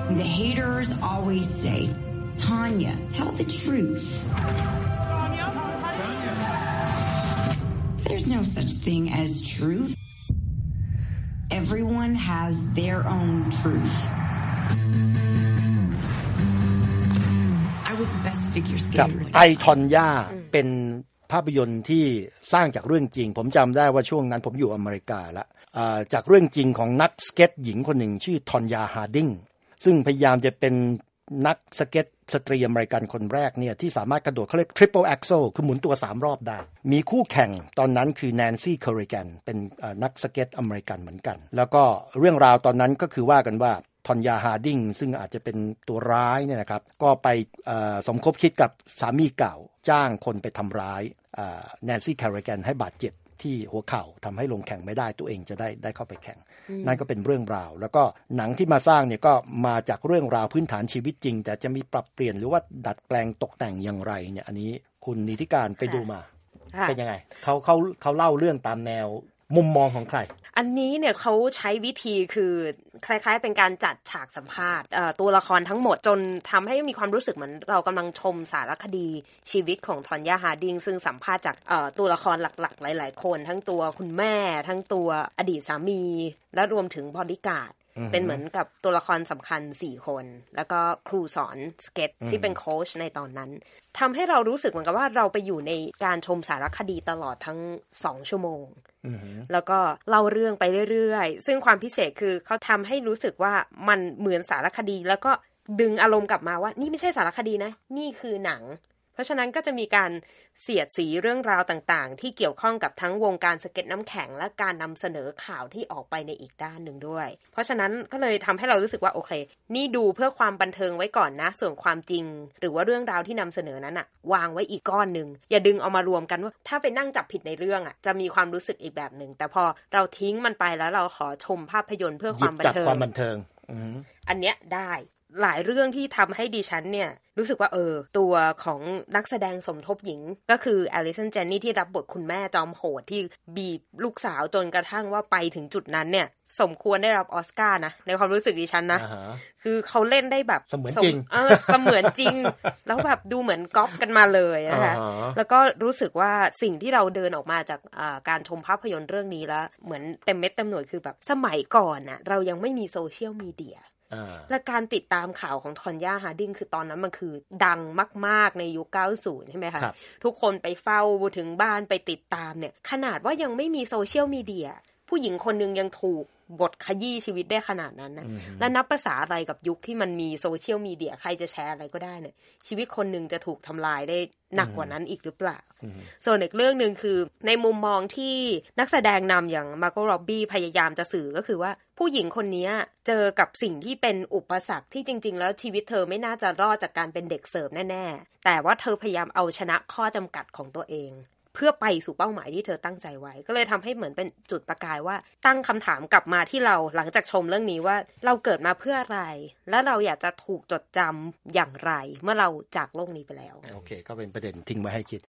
The haters always say, Tanya, tell the truth. There's no such thing as truth. Everyone has their own truth. I was the best figure skater. ไอทอนย่าเป็นภาพยนตร์ที่สร้างจากเรื่องจริงผมจำได้ว่าช่วงนั้นผมอยู่อเมริกาแล้วจากเรื่องจริงของนักสเก็ตหญิงคนหนึ่งชื่อทอนยาฮาร์ดิงซึ่งพยายามจะเป็นนักสเก็ตสตรีอเมริกันคนแรกเนี่ยที่สามารถกระโดดเขาเรียก triple axel คือหมุนตัว3รอบได้มีคู่แข่งตอนนั้นคือแนนซี่เคอริแกนเป็นนักสเก็ตอเมริกันเหมือนกันแล้วก็เรื่องราวตอนนั้นก็คือว่ากันว่าทอนยาฮาร์ดิงซึ่งอาจจะเป็นตัวร้ายเนี่ยนะครับก็ไปสมคบคิดกับสามีเก่าจ้างคนไปทำร้ายแนนซี่เคอริแกนให้บาดเจ็บที่หัวเข่าทำให้ลงแข่งไม่ได้ตัวเองจะได้เข้าไปแข่งนั่นก็เป็นเรื่องราวแล้วก็หนังที่มาสร้างเนี่ยก็มาจากเรื่องราวพื้นฐานชีวิตจริงแต่จะมีปรับเปลี่ยนหรือว่าดัดแปลงตกแต่งอย่างไรเนี่ยอันนี้คุณนิติการไปดูมาเป็นยังไงเขาเล่าเรื่องตามแนวมุมมองของใครอันนี้เนี่ยเขาใช้วิธีคือคล้ายๆเป็นการจัดฉากสัมภาษณ์ตัวละครทั้งหมดจนทำให้มีความรู้สึกเหมือนเรากำลังชมสารคดีชีวิตของทอนยาฮาร์ดิงซึ่งสัมภาษณ์จากตัวละครหลักๆหลายๆคนทั้งตัวคุณแม่ทั้งตัวอดีตสามีและรวมถึงบอดี้การ์ดเป็นเหมือนกับตัวละครสำคัญ4คนแล้วก็ครูสอนสเก็ตที่เป็นโค้ชในตอนนั้นทำให้เรารู้สึกเหมือนกับว่าเราไปอยู่ในการชมสารคดีตลอดทั้ง2ชั่วโมงแล้วก็เล่าเรื่องไปเรื่อยๆซึ่งความพิเศษคือเขาทำให้รู้สึกว่ามันเหมือนสารคดีแล้วก็ดึงอารมณ์กลับมาว่านี่ไม่ใช่สารคดีนะนี่คือหนังเพราะฉะนั้นก็จะมีการเสียดสีเรื่องราวต่างๆที่เกี่ยวข้องกับทั้งวงการสเก็ตน้ำแข็งและการนำเสนอข่าวที่ออกไปในอีกด้านหนึ่งด้วยเพราะฉะนั้นก็เลยทำให้เรารู้สึกว่าโอเคนี่ดูเพื่อความบันเทิงไว้ก่อนนะส่วนความจริงหรือว่าเรื่องราวที่นำเสนอนั้นอะวางไว้อีกก้อนหนึ่งอย่าดึงเอามารวมกันว่าถ้าไปนั่งจับผิดในเรื่องอะจะมีความรู้สึกอีกแบบหนึ่งแต่พอเราทิ้งมันไปแล้วเราขอชมภาพยนตร์เพื่อความบันเทิงอันเนี้ยได้หลายเรื่องที่ทำให้ดิฉันเนี่ยรู้สึกว่าตัวของนักแสดงสมทบหญิงก็คือแอลิสันเจนนี่ที่รับบทคุณแม่จอมโหดที่บีบลูกสาวจนกระทั่งว่าไปถึงจุดนั้นเนี่ยสมควรได้รับออสการ์นะในความรู้สึกดิฉันนะ คือเขาเล่นได้แบบเสมือนจริงเสมือนจริงแล้วแบบดูเหมือนก๊อปกันมาเลยนะคะแล้วก็รู้สึกว่าสิ่งที่เราเดินออกมาจากการชมภาพยนตร์เรื่องนี้แล้วเหมือนเต็มเม็ดเต็มหน่วยคือแบบสมัยก่อนน่ะเรายังไม่มีโซเชียลมีเดียและการติดตามข่าวของทอนยาฮาร์ดิงคือตอนนั้นมันคือดังมากๆในยุค90ใช่ไหมคะทุกคนไปเฝ้าถึงบ้านไปติดตามเนี่ยขนาดว่ายังไม่มีโซเชียลมีเดียผู้หญิงคนนึงยังถูกบทขยี้ชีวิตได้ขนาดนั้นนะและนับภาษาอะไรกับยุคที่มันมีโซเชียลมีเดียใครจะแชร์อะไรก็ได้เนี่ยชีวิตคนนึงจะถูกทำลายได้หนักกว่านั้นอีกหรือเปล่าส่วนอีกเรื่องนึงคือในมุมมองที่นักแสดงนำอย่างมาร์โก โรบบี้พยายามจะสื่อก็คือว่าผู้หญิงคนนี้เจอกับสิ่งที่เป็นอุปสรรคที่จริงๆแล้วชีวิตเธอไม่น่าจะรอดจากการเป็นเด็กเสิร์ฟแน่ๆแต่ว่าเธอพยายามเอาชนะข้อจำกัดของตัวเองเพื่อไปสู่เป้าหมายที่เธอตั้งใจไว้ก็เลยทำให้เหมือนเป็นจุดประกายว่าตั้งคำถามกลับมาที่เราหลังจากชมเรื่องนี้ว่าเราเกิดมาเพื่ออะไรและเราอยากจะถูกจดจำอย่างไรเมื่อเราจากโลกนี้ไปแล้วโอเคก็เป็นประเด็นทิ้งไว้ให้คิด